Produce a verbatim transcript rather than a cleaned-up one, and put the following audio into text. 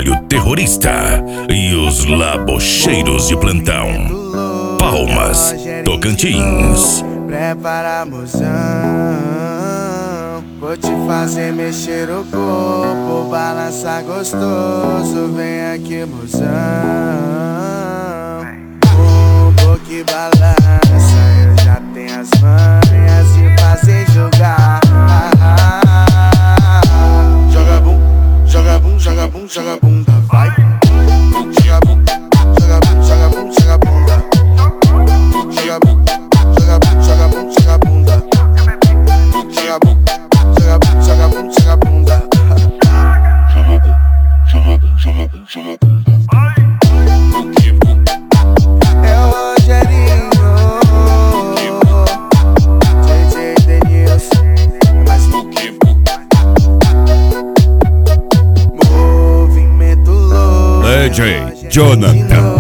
trabalho terrorista e os labocheiros de plantão. Palmas, Tocantins. Prepara, mozão, vou te fazer mexer o corpo, balançar gostoso, vem aqui, mozão. Bumbum que balança, eu já tenho as manhas de fazer jogar. Joga bum, joga bum, joga bum, joga bunda, vai. Joga bum, joga bum, joga bum, joga bunda. Joga bum, joga bum, joga bum, joga bunda. Joga bum, joga bum, joga bum, joga bunda. Joga bum, joga bum, joga bum, joga bunda. É o Rogerinho, J J Denilson, mais movimento louco. D J Jonathan.